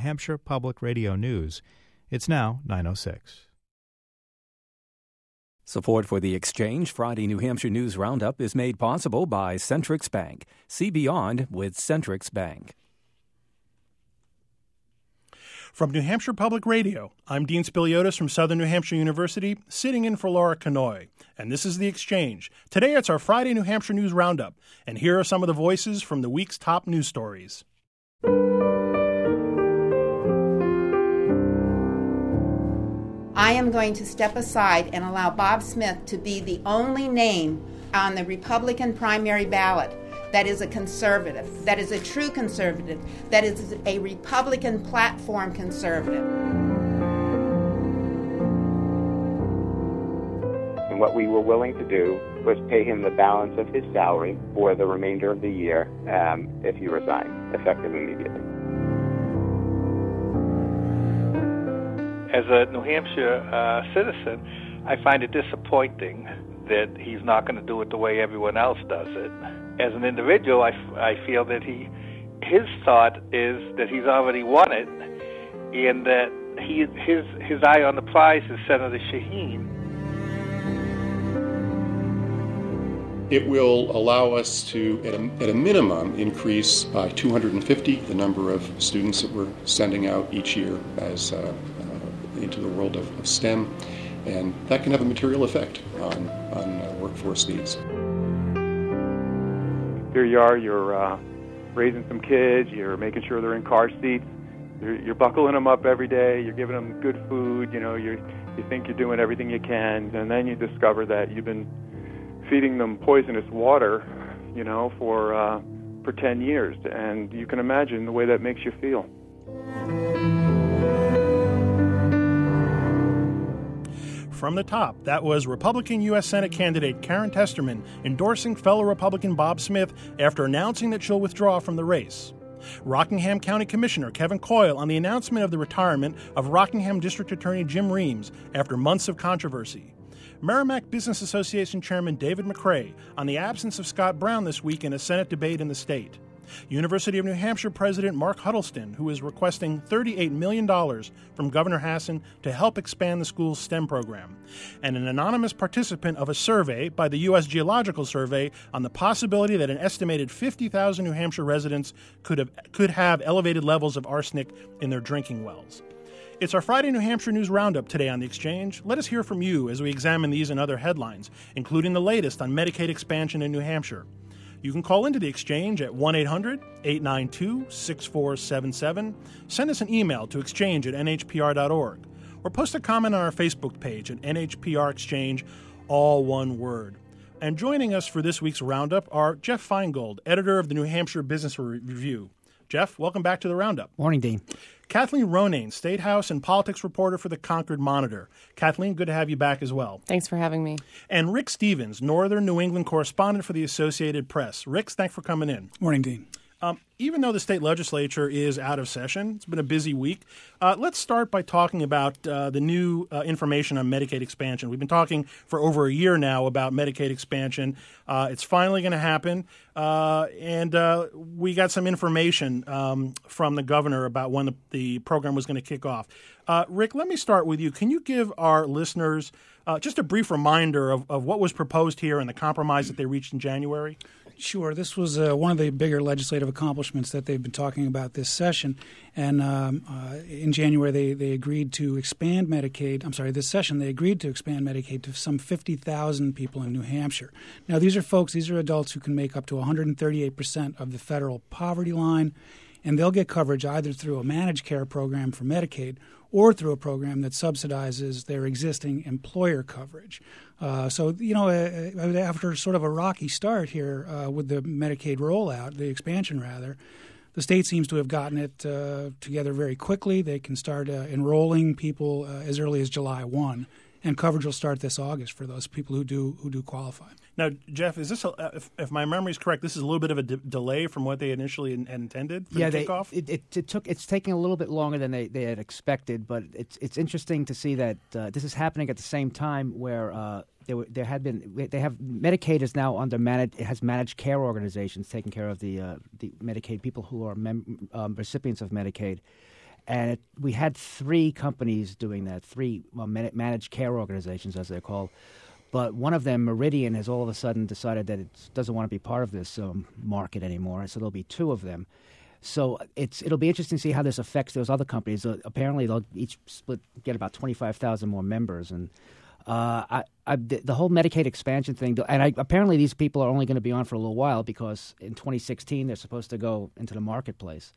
Hampshire Public Radio News. It's now 9:06. Support for the Exchange Friday New Hampshire News Roundup is made possible by Centrix Bank. See beyond with Centrix Bank. From New Hampshire Public Radio, I'm Dean Spiliotis from Southern New Hampshire University, sitting in for Laura Kanoy. And this is The Exchange. Today it's our Friday New Hampshire News Roundup. And here are some of the voices from the week's top news stories. I am going to step aside and allow Bob Smith to be the only name on the Republican primary ballot that is a conservative, that is a true conservative, that is a Republican platform conservative. And what we were willing to do was pay him the balance of his salary for the remainder of the year if he resigned, effective immediately. As a New Hampshire citizen, I find it disappointing that he's not going to do it the way everyone else does it. As an individual, I feel that his thought is that he's already won it, and that his eye on the prize is Senator Shaheen. It will allow us to, at a minimum, increase by 250 the number of students that we're sending out each year as into the world of STEM, and that can have a material effect on workforce needs. Here you are, you're raising some kids, you're making sure they're in car seats, you're buckling them up every day, you're giving them good food, you think you're doing everything you can, and then you discover that you've been feeding them poisonous water, for 10 years, and you can imagine the way that makes you feel. From the top, that was Republican U.S. Senate candidate Karen Testerman endorsing fellow Republican Bob Smith after announcing that she'll withdraw from the race. Rockingham County Commissioner Kevin Coyle on the announcement of the retirement of Rockingham District Attorney Jim Reams after months of controversy. Merrimack Business Association Chairman David McRae on the absence of Scott Brown this week in a Senate debate in the state. University of New Hampshire President Mark Huddleston, who is requesting $38 million from Governor Hassan to help expand the school's STEM program. And an anonymous participant of a survey by the U.S. Geological Survey on the possibility that an estimated 50,000 New Hampshire residents could have elevated levels of arsenic in their drinking wells. It's our Friday New Hampshire News Roundup today on The Exchange. Let us hear from you as we examine these and other headlines, including the latest on Medicaid expansion in New Hampshire. You can call into the Exchange at 1-800-892-6477, send us an email to exchange@nhpr.org, or post a comment on our Facebook page at NHPR Exchange, all one word. And joining us for this week's Roundup are Jeff Feingold, editor of the New Hampshire Business Review. Jeff, welcome back to the Roundup. Morning, Dean. Kathleen Ronayne, State House and politics reporter for the Concord Monitor. Kathleen, good to have you back as well. Thanks for having me. And Rick Stevens, Northern New England correspondent for the Associated Press. Rick, thanks for coming in. Morning, Dean. Even though the state legislature is out of session, it's been a busy week. Let's start by talking about the new information on Medicaid expansion. We've been talking for over a year now about Medicaid expansion. It's finally going to happen, and we got some information from the governor about when the program was going to kick off. Rick, let me start with you. Can you give our listeners just a brief reminder of what was proposed here and the compromise that they reached in January? Sure. This was one of the bigger legislative accomplishments that they've been talking about this session. And in January, they agreed to expand Medicaid. This session, they agreed to expand Medicaid to some 50,000 people in New Hampshire. Now, these are adults who can make up to 138% of the federal poverty line, and they'll get coverage either through a managed care program for Medicaid or through a program that subsidizes their existing employer coverage. After sort of a rocky start here with the Medicaid rollout, the expansion rather, the state seems to have gotten it together very quickly. They can start enrolling people as early as July 1, and coverage will start this August for those people who do qualify. Now, Jeff, is this if my memory is correct, this is a little bit of a delay from what they initially intended for the kickoff? It's taking a little bit longer than they had expected, but it's interesting to see that this is happening at the same time where Medicaid is now it has managed care organizations taking care of the Medicaid people who are recipients of Medicaid. And we had 3 companies doing that, 3 managed care organizations, as they're called. But one of them, Meridian, has all of a sudden decided that it doesn't want to be part of this market anymore. So there'll be 2 of them. So it'll be interesting to see how this affects those other companies. Apparently, they'll each get about 25,000 more members. And the whole Medicaid expansion thing, and apparently these people are only going to be on for a little while because in 2016 they're supposed to go into the marketplace.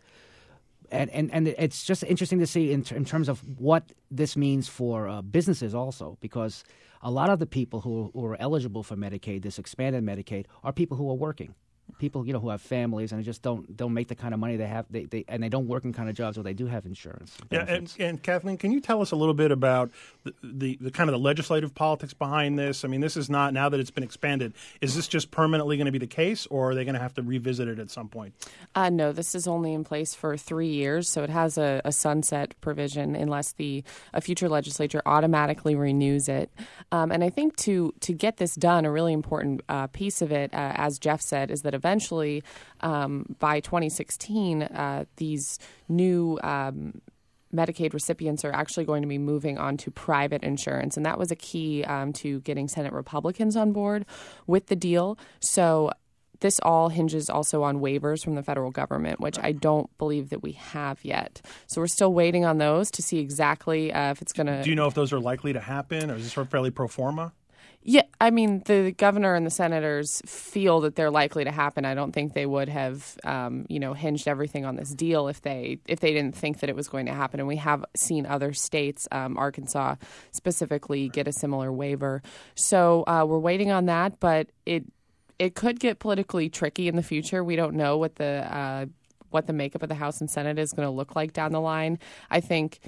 And it's just interesting to see in terms of what this means for businesses also, because a lot of the people who are eligible for Medicaid, this expanded Medicaid, are people who are working. People, who have families and just don't make the kind of money they have, and they don't work in kind of jobs where they do have insurance. Yeah, and Kathleen, can you tell us a little bit about the kind of the legislative politics behind this? I mean, this is not, now that it's been expanded, is this just permanently going to be the case, or are they going to have to revisit it at some point? No, this is only in place for 3 years, so it has a sunset provision unless a future legislature automatically renews it. And I think to get this done, a really important piece of it, as Jeff said, is that eventually, by 2016, these new Medicaid recipients are actually going to be moving on to private insurance. And that was a key to getting Senate Republicans on board with the deal. So this all hinges also on waivers from the federal government, which I don't believe that we have yet. So we're still waiting on those to see exactly if it's going to... Do you know if those are likely to happen, or is this sort of fairly pro forma? Yeah, I mean, the governor and the senators feel that they're likely to happen. I don't think they would have, hinged everything on this deal if they didn't think that it was going to happen. And we have seen other states, Arkansas specifically, get a similar waiver. So we're waiting on that, but it could get politically tricky in the future. We don't know what the makeup of the House and Senate is going to look like down the line. I think,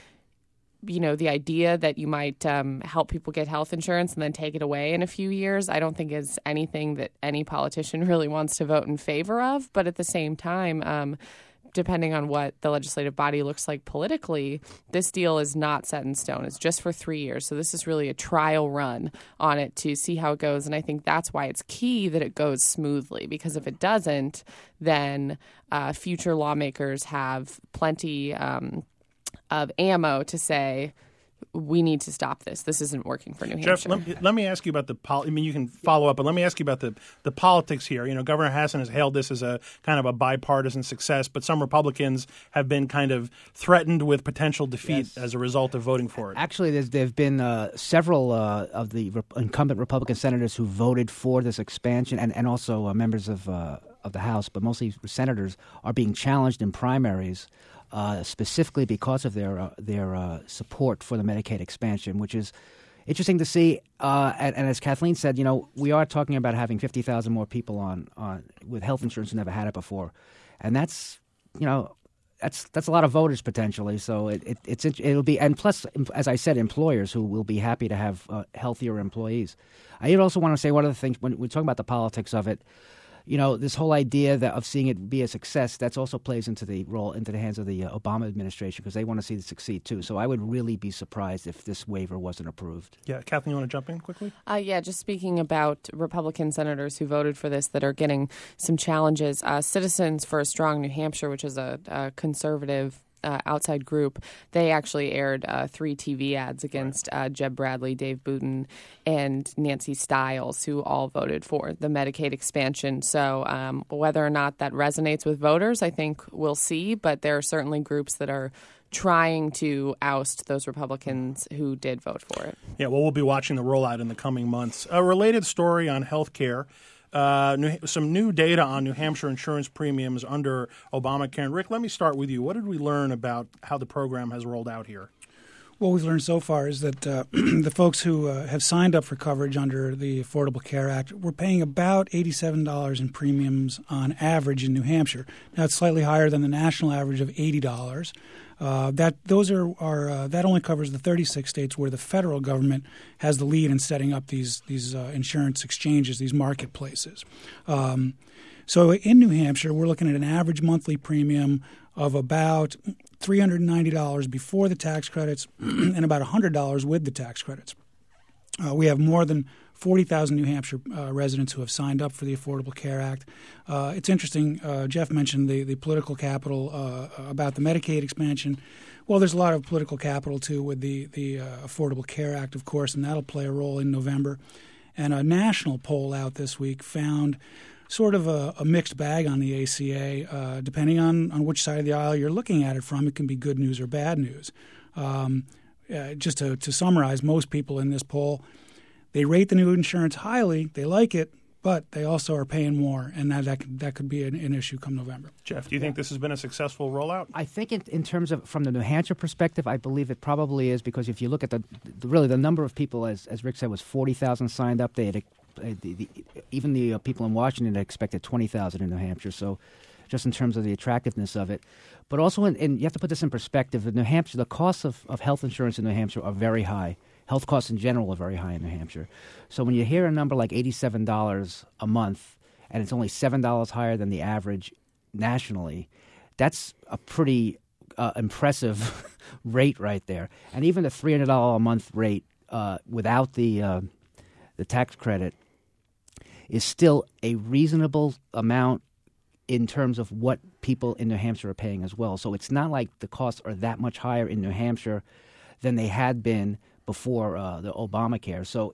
the idea that you might help people get health insurance and then take it away in a few years, I don't think is anything that any politician really wants to vote in favor of. But at the same time, depending on what the legislative body looks like politically, this deal is not set in stone. It's just for 3 years. So this is really a trial run on it to see how it goes. And I think that's why it's key that it goes smoothly, because if it doesn't, then future lawmakers have plenty of ammo to say, we need to stop this. This isn't working for New Hampshire. Jeff, let me ask you about you can follow up, but let me ask you about the politics here. Governor Hassan has hailed this as a kind of a bipartisan success, but some Republicans have been kind of threatened with potential defeat as a result of voting for it. Actually, there have been several of the incumbent Republican senators who voted for this expansion, and also members of the House, but mostly senators, are being challenged in primaries specifically because of their support for the Medicaid expansion, which is interesting to see. And as Kathleen said, we are talking about having 50,000 more people on with health insurance who never had it before, and that's a lot of voters potentially. So it'll be, and plus, as I said, employers who will be happy to have healthier employees. I also want to say one of the things when we're talking about the politics of it. This whole idea of seeing it be a success, that's also plays into the hands of the Obama administration, because they want to see it succeed too. So I would really be surprised if this waiver wasn't approved. Yeah, Kathleen, you want to jump in quickly? Just speaking about Republican senators who voted for this that are getting some challenges. Citizens for a Strong New Hampshire, which is a conservative outside group, they actually aired 3 TV ads against Jeb Bradley, Dave Booten, and Nancy Stiles, who all voted for the Medicaid expansion. So whether or not that resonates with voters, I think we'll see. But there are certainly groups that are trying to oust those Republicans who did vote for it. Yeah, well, we'll be watching the rollout in the coming months. A related story on health care. Some new data on New Hampshire insurance premiums under Obamacare. And Rick, let me start with you. What did we learn about how the program has rolled out here? What we've learned so far is that the folks who have signed up for coverage under the Affordable Care Act were paying about $87 in premiums on average in New Hampshire. Now, it's slightly higher than the national average of $80. That only covers the 36 states where the federal government has the lead in setting up these insurance exchanges, these marketplaces. So in New Hampshire, we're looking at an average monthly premium of about $390 before the tax credits and about $100 with the tax credits. We have more than 40,000 New Hampshire residents who have signed up for the Affordable Care Act. It's interesting, Jeff mentioned the political capital about the Medicaid expansion. Well, there's a lot of political capital, too, with the Affordable Care Act, of course, and that'll play a role in November. And a national poll out this week found sort of a mixed bag on the ACA. Depending on which side of the aisle you're looking at it from, it can be good news or bad news. Just to summarize, most people in this poll, they rate the new insurance highly, they like it, but they also are paying more, and that could be an issue come November. Jeff, do you think this has been a successful rollout? I think in terms of from the New Hampshire perspective, I believe it probably is, because if you look at the number of people, as Rick said, was 40,000 signed up. They had even the people in Washington had expected 20,000 in New Hampshire. So, just in terms of the attractiveness of it, but also and you have to put this in perspective. In New Hampshire, the costs of health insurance in New Hampshire are very high. Health costs in general are very high in New Hampshire. So when you hear a number like $87 a month, and it's only $7 higher than the average nationally, that's a pretty impressive rate right there. And even the $300 a month rate without the tax credit is still a reasonable amount in terms of what people in New Hampshire are paying as well. So it's not like the costs are that much higher in New Hampshire than they had been before the Obamacare. So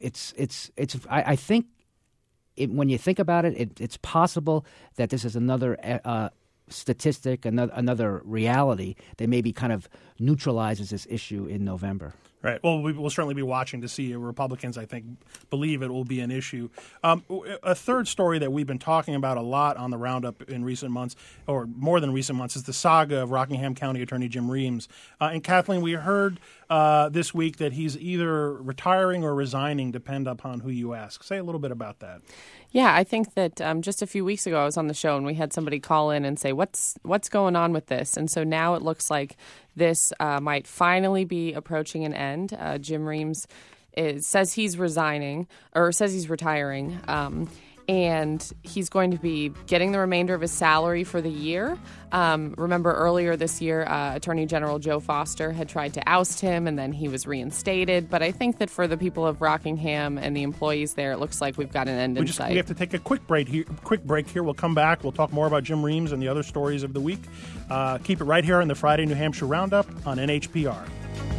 I think when you think about it, it's possible that this is another statistic, another reality that maybe kind of neutralizes this issue in November. Right. Well, we will certainly be watching to see. Republicans, I think, believe it will be an issue. A third story that we've been talking about a lot on the Roundup in recent months, or more than recent months, is the saga of Rockingham County Attorney Jim Reams. And Kathleen, we heard this week that he's either retiring or resigning, depend upon who you ask. Say a little bit about that. Yeah, I think that just a few weeks ago I was on the show and we had somebody call in and say, what's going on with this? And so now it looks like this might finally be approaching an end. Jim Reams says he's resigning, or says he's retiring, and he's going to be getting the remainder of his salary for the year. Remember earlier this year, Attorney General Joe Foster had tried to oust him, and then he was reinstated. But I think that for the people of Rockingham and the employees there, it looks like we've got an end in sight. We have to take a quick break here. We'll come back. We'll talk more about Jim Reams and the other stories of the week. Keep it right here on the Friday New Hampshire Roundup on NHPR.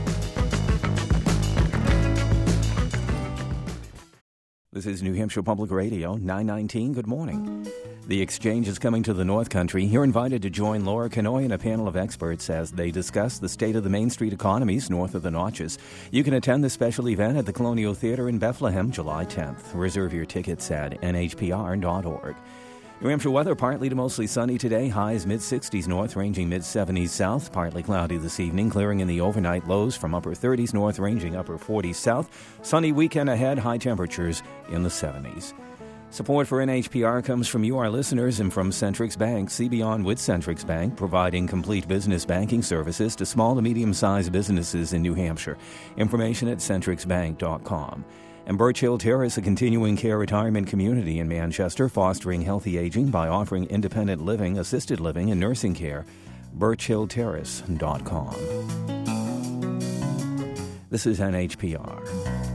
This is New Hampshire Public Radio, 919. Good morning. The Exchange is coming to the North Country. You're invited to join Laura Kanoy and a panel of experts as they discuss the state of the Main Street economies north of the Notches. You can attend the special event at the Colonial Theater in Bethlehem, July 10th. Reserve your tickets at nhpr.org. New Hampshire weather, partly to mostly sunny today. Highs mid-60s north, ranging mid-70s south. Partly cloudy this evening, clearing in the overnight. Lows from upper 30s north, ranging upper 40s south. Sunny weekend ahead, high temperatures in the 70s. Support for NHPR comes from you, our listeners, and from Centrix Bank. See beyond with Centrix Bank, providing complete business banking services to small to medium-sized businesses in New Hampshire. Information at centrixbank.com. And Birch Hill Terrace, a continuing care retirement community in Manchester, fostering healthy aging by offering independent living, assisted living, and nursing care. birchhillterrace.com. This is NHPR.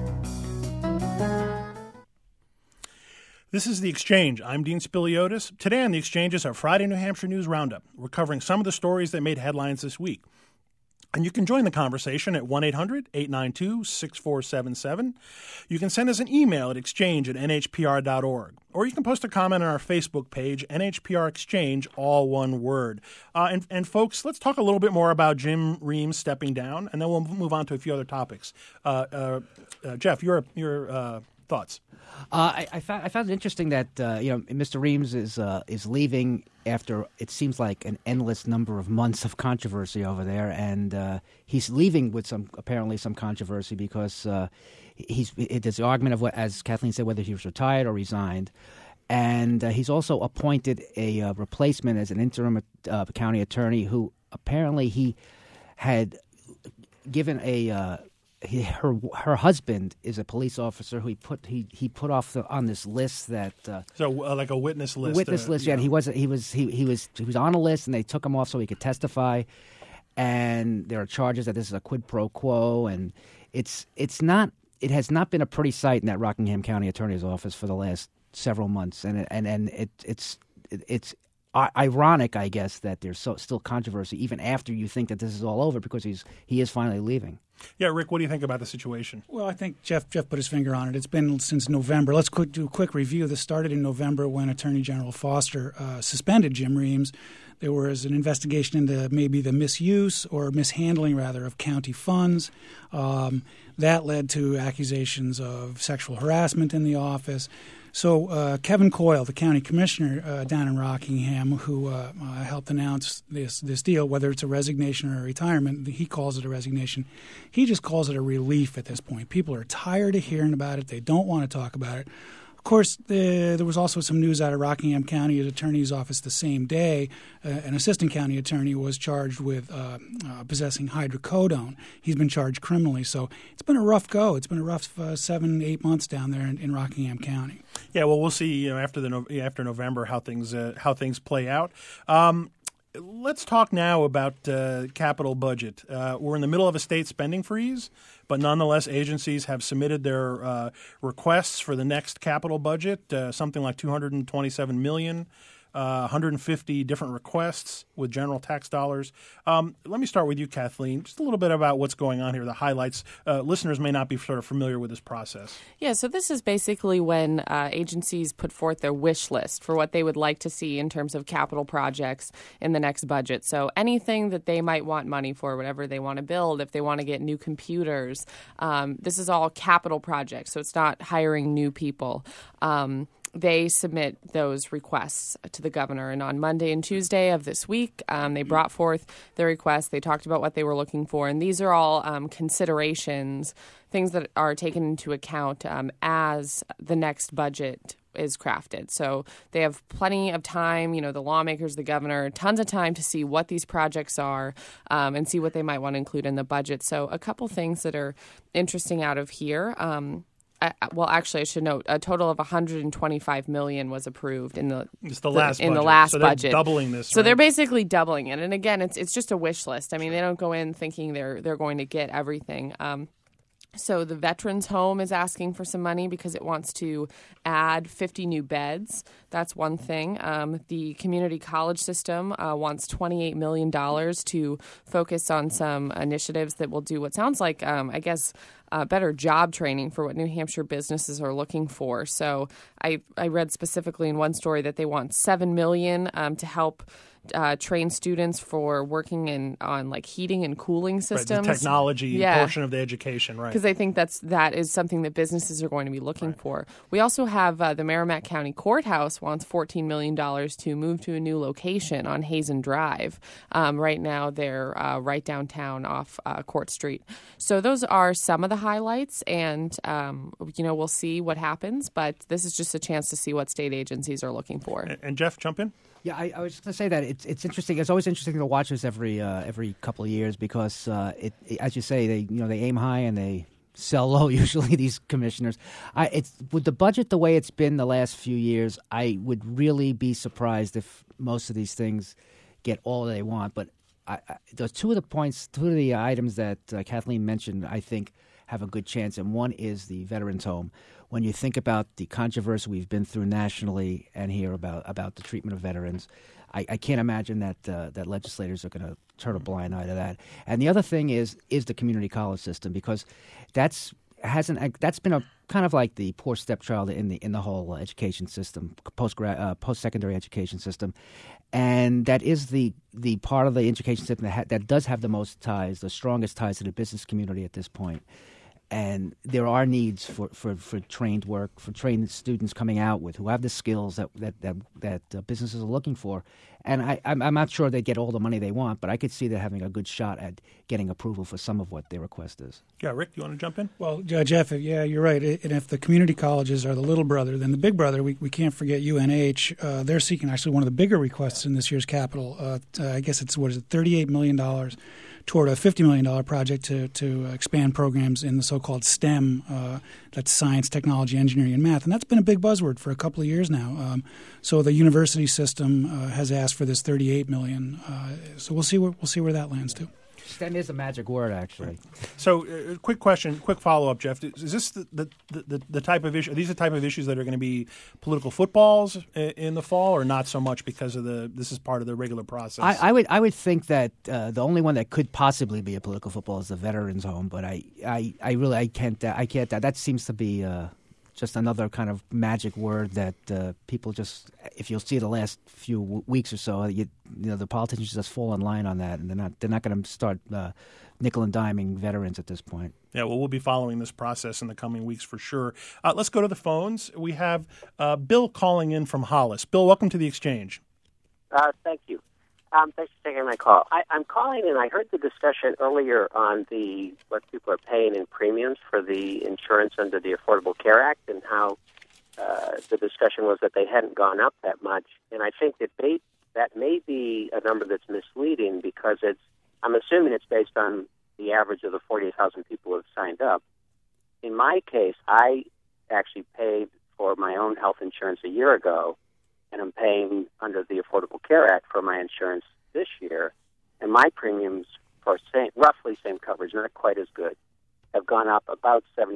This is The Exchange. I'm Dean Spiliotis. Today on The Exchange is our Friday New Hampshire News Roundup. We're covering some of the stories that made headlines this week. And you can join the conversation at 1-800-892-6477. You can send us an email at exchange@nhpr.org. Or you can post a comment on our Facebook page, NHPR Exchange, all one word. And folks, let's talk a little bit more about Jim Reams stepping down, and then we'll move on to a few other topics. Jeff, your thoughts? I found it interesting that Mr. Reams is leaving after it seems like an endless number of months of controversy over there, and he's leaving with some controversy because there's the argument of what, as Kathleen said, whether he was retired or resigned, and he's also appointed a replacement as an interim county attorney who apparently he had given her husband is a police officer who he put off on this list that like a witness list. Yeah, he was on a list and they took him off so he could testify. And there are charges that this is a quid pro quo, and it's not it has not been a pretty sight in that Rockingham County Attorney's Office for the last several months, and it's ironic, I guess, that there's still controversy even after you think that this is all over, because he is finally leaving. Yeah, Rick, what do you think about the situation? Well, I think Jeff put his finger on it. It's been since November. Let's do a quick review. This started in November when Attorney General Foster suspended Jim Reams. There was an investigation into maybe the misuse or mishandling, rather, of county funds. That led to accusations of sexual harassment in the office. So Kevin Coyle, the county commissioner down in Rockingham, who helped announce this deal, whether it's a resignation or a retirement, he calls it a resignation. He just calls it a relief at this point. People are tired of hearing about it. They don't want to talk about it. Of course, there was also some news out of Rockingham County Attorney's Office the same day. An assistant county attorney was charged with possessing hydrocodone. He's been charged criminally. So it's been a rough go. It's been a rough 7-8 months down there in Rockingham County. Yeah, well, we'll see after November how things play out. Let's talk now about capital budget. We're in the middle of a state spending freeze, but nonetheless, agencies have submitted their requests for the next capital budget, something like $227 million. 150 different requests with general tax dollars. Let me start with you, Kathleen. Just a little bit about what's going on here, the highlights. Listeners may not be sort of familiar with this process. Yeah, so this is basically when agencies put forth their wish list for what they would like to see in terms of capital projects in the next budget. So anything that they might want money for, whatever they want to build, if they want to get new computers, this is all capital projects, so it's not hiring new people. They submit those requests to the governor. And on Monday and Tuesday of this week, they brought forth their requests. They talked about what they were looking for. And these are all considerations, things that are taken into account as the next budget is crafted. So they have plenty of time, the lawmakers, the governor, tons of time to see what these projects are and see what they might want to include in the budget. So a couple things that are interesting out of here. Well, actually, I should note a total of $125 million was approved in the last budget. They're doubling this. So they're basically doubling it. And again, it's just a wish list. I mean, they don't go in thinking they're going to get everything. So the Veterans Home is asking for some money because it wants to add 50 new beds. That's one thing. The community college system wants $28 million to focus on some initiatives that will do what sounds like, better job training for what New Hampshire businesses are looking for. So I read specifically in one story that they want $7 million to help train students for working on like heating and cooling systems. Right, the technology portion of the education, right? Because I think that is something that businesses are going to be looking for. We also have the Merrimack County Courthouse wants $14 million to move to a new location on Hazen Drive. Right now, they're right downtown off Court Street. So those are some of the highlights, and we'll see what happens. But this is just a chance to see what state agencies are looking for. And Jeff, jump in. Yeah, I was just going to say that it's interesting. It's always interesting to watch this every couple of years because, as you say, they aim high and they sell low. Usually, these commissioners. With the budget the way it's been the last few years, I would really be surprised if most of these things get all they want. But two of the items that Kathleen mentioned, I think, have a good chance, and one is the Veterans Home. When you think about the controversy we've been through nationally and here about the treatment of veterans, I can't imagine that legislators are going to turn a blind eye to that. And the other thing is the community college system, because that's been a kind of like the poor stepchild in the whole education system, post-secondary education system. And that is the part of the education system that does have the most ties, the strongest ties to the business community at this point. And there are needs for trained work, for trained students coming out who have the skills that businesses are looking for. And I'm not sure they get all the money they want, but I could see them having a good shot at getting approval for some of what their request is. Yeah, Rick, do you want to jump in? Well, Jeff, yeah, you're right. And if the community colleges are the little brother, then the big brother, we can't forget UNH. They're seeking actually one of the bigger requests in this year's capital. I guess it's, $38 million toward a $50 million project to expand programs in the so-called STEM, that's science, technology, engineering, and math. And that's been a big buzzword for a couple of years now. So the university system has asked for this $38 million. So we'll see where that lands too. STEM is a magic word, actually. So, quick question, quick follow-up, Jeff. Is this the type of issue? Are these the type of issues that are going to be political footballs in the fall, or not so much because of this is part of the regular process? I would think that the only one that could possibly be a political football is the Veterans Home, but I can't. That seems to be just another kind of magic word that people just, if you'll see the last few weeks or so, the politicians just fall in line on that, and they're not going to start nickel and diming veterans at this point. Yeah, well, we'll be following this process in the coming weeks for sure. Let's go to the phones. We have Bill calling in from Hollis. Bill, welcome to the Exchange. Thank you. Thanks for taking my call. I'm calling in. I heard the discussion earlier on what people are paying in premiums for the insurance under the Affordable Care Act, and how the discussion was that they hadn't gone up that much. And I think that may be a number that's misleading, because I'm assuming it's based on the average of the 48,000 people who have signed up. In my case, I actually paid for my own health insurance a year ago, and I'm paying under the Affordable Care Act for my insurance this year, and my premiums for roughly same coverage, not quite as good, have gone up about 75%.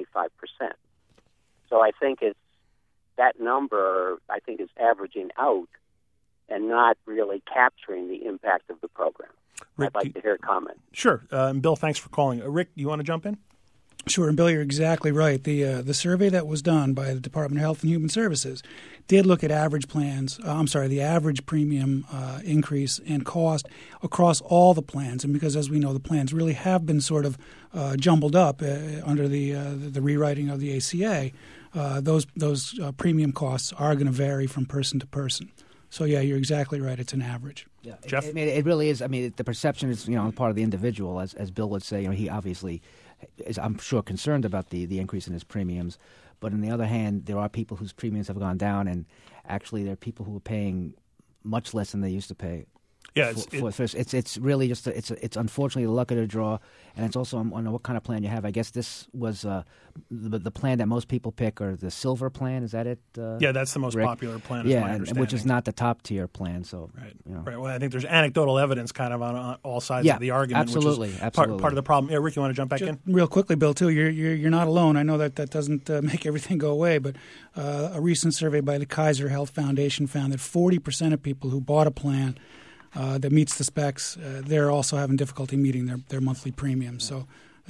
So I think that number, I think, is averaging out and not really capturing the impact of the program. Rick, I'd like to hear a comment. Sure. Bill, thanks for calling. Rick, you want to jump in? Sure, and Bill, you're exactly right. The survey that was done by the Department of Health and Human Services did look at average plans. The average premium increase and cost across all the plans, and because, as we know, the plans really have been sort of jumbled up under the rewriting of the ACA. Those premium costs are going to vary from person to person. So, yeah, you're exactly right. It's an average. Yeah, Jeff? It really is. I mean, the perception is, on the part of the individual, as Bill would say. He obviously is, I'm sure, concerned about the increase in his premiums. But on the other hand, there are people whose premiums have gone down, and actually there are people who are paying much less than they used to pay. Yeah, it's really just it's unfortunately the luck of the draw, and it's also on what kind of plan you have. I guess this was the plan that most people pick, or the silver plan. Is that it? Yeah, that's the most Rick? Popular plan. Yeah, and which is not the top tier plan. So right. Right. Well, I think there's anecdotal evidence kind of on all sides of the argument. Absolutely, which is absolutely. Part of the problem. Yeah, Rick, you want to jump back in? Real quickly, Bill, too. You're not alone. I know that doesn't make everything go away, but a recent survey by the Kaiser Health Foundation found that 40% of people who bought a plan that meets the specs, they're also having difficulty meeting their monthly premiums. So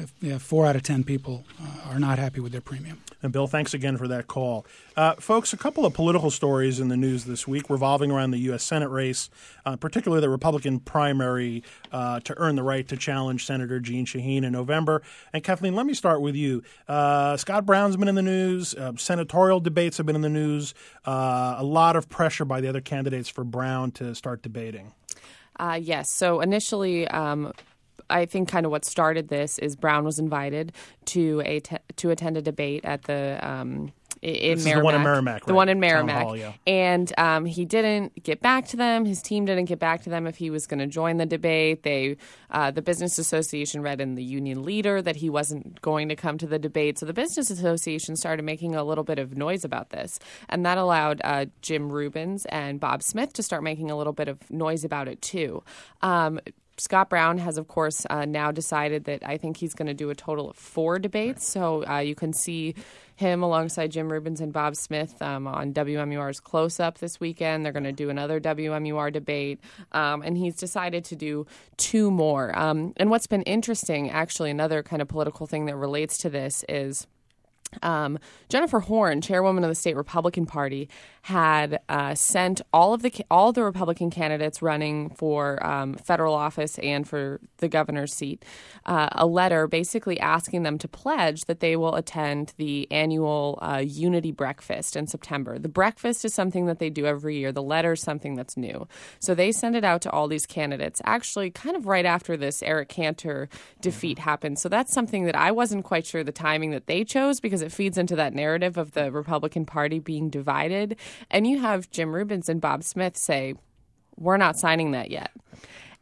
4 out of 10 people are not happy with their premium. And Bill, thanks again for that call. Folks, a couple of political stories in the news this week revolving around the U.S. Senate race, particularly the Republican primary to earn the right to challenge Senator Jeanne Shaheen in November. And Kathleen, let me start with you. Scott Brown's been in the news. Senatorial debates have been in the news. A lot of pressure by the other candidates for Brown to start debating. Yes. So initially, I think kind of what started this is Brown was invited to attend a debate at the in Merrimack. The one in Merrimack, right? The one in Merrimack. Town Hall, yeah. And he didn't get back to them. His team didn't get back to them if he was going to join the debate. The Business Association read in the Union Leader that he wasn't going to come to the debate. So the Business Association started making a little bit of noise about this. And that allowed Jim Rubens and Bob Smith to start making a little bit of noise about it, too. Scott Brown has, of course, now decided that I think he's going to do a total of 4 debates. So you can see him alongside Jim Rubens and Bob Smith on WMUR's Close Up this weekend. They're going to do another WMUR debate. And he's decided to do 2 more. And what's been interesting, actually, another kind of political thing that relates to this is Jennifer Horn, chairwoman of the state Republican Party, had sent all the Republican candidates running for federal office and for the governor's seat a letter basically asking them to pledge that they will attend the annual Unity Breakfast in September. The breakfast is something that they do every year. The letter is something that's new. So they sent it out to all these candidates, actually kind of right after this Eric Cantor defeat happened. So that's something that I wasn't quite sure the timing that they chose, because it feeds into that narrative of the Republican Party being divided. And you have Jim Rubens and Bob Smith say, we're not signing that yet.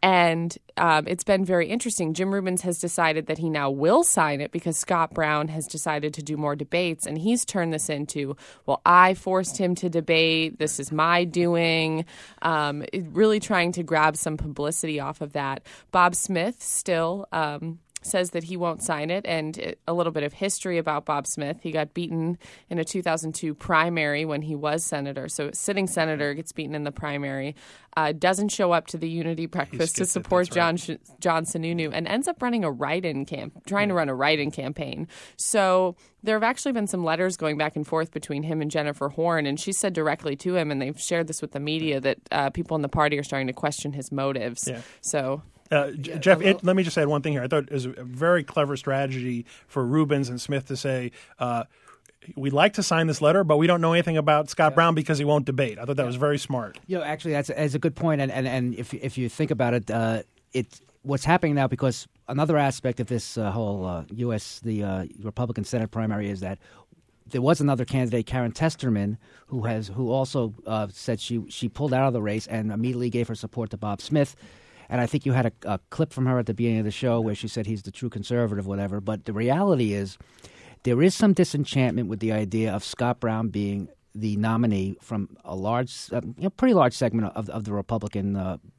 And it's been very interesting. Jim Rubins has decided that he now will sign it because Scott Brown has decided to do more debates. And he's turned this into, well, I forced him to debate. This is my doing. Really trying to grab some publicity off of that. Bob Smith still says that he won't sign it. And a little bit of history about Bob Smith. He got beaten in a 2002 primary when he was senator. So sitting senator gets beaten in the primary, doesn't show up to the unity breakfast to support John Sununu, and ends up running a write-in trying to run a write-in campaign. So there have actually been some letters going back and forth between him and Jennifer Horn, and she said directly to him, and they've shared this with the media, that people in the party are starting to question his motives. Yeah. So... Jeff, let me just add one thing here. I thought it was a very clever strategy for Rubins and Smith to say, we'd like to sign this letter, but we don't know anything about Scott Brown because he won't debate. I thought that was very smart. Actually, that's a good point. And if you think about it, what's happening now, because another aspect of this whole the Republican Senate primary is that there was another candidate, Karen Testerman, who also said she pulled out of the race and immediately gave her support to Bob Smith. And I think you had a clip from her at the beginning of the show where she said he's the true conservative, whatever. But the reality is there is some disenchantment with the idea of Scott Brown being the nominee from a pretty large segment of the Republican,